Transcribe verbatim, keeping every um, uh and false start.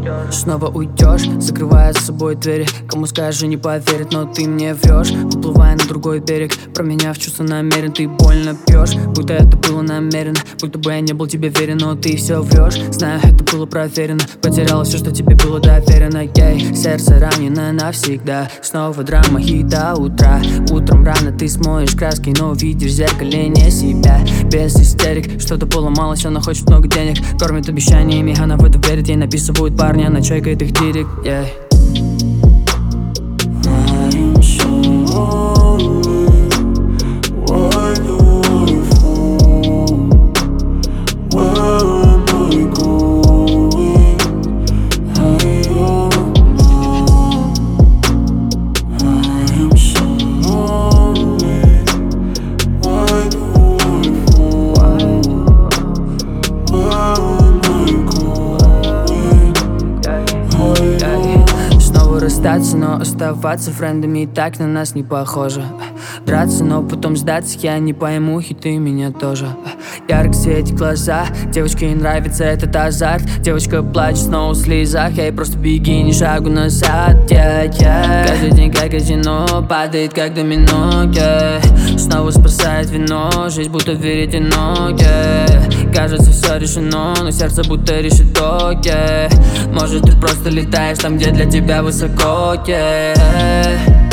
снова уйдешь, закрывая за собой двери. Кому скажешь, не поверит, но ты мне врешь. Уплывая на другой берег, променяв чувства намерен. Ты больно пьешь, будто это было намеренно. Будто бы я не был тебе верен, но ты все врешь. Знаю, это было проверено. Потеряла все, что тебе было доверено. Ей, сердце ранено навсегда. Снова драма и до утра. Утром рано ты смоешь краски, но видишь в зеркале не себя. Без истерик, что-то поломалось, она хочет много денег. Кормит обещаниями, она в это верит. Ей написывают парни, она чекает их директ, yeah. I'm so lonely. Why do I fall? Where am I going? I don't know. I am so lonely. Why do I fall? Where am I going? I Снова расстаться, но оставаться френдами и так на нас не похоже. Драться, но потом сдаться, я не пойму, и ты меня тоже. Ярко светят глаза, девочке нравится этот азарт. Девочка плачет снова в слезах, ей просто беги, ни шагу назад, yeah, yeah. Каждый день как казино, падает как домино, yeah. Снова спасает вино, жизнь будто веретено, yeah. Кажется все решено, но сердце будто решето, yeah. Может ты просто летаешь там, где для тебя высоко, yeah.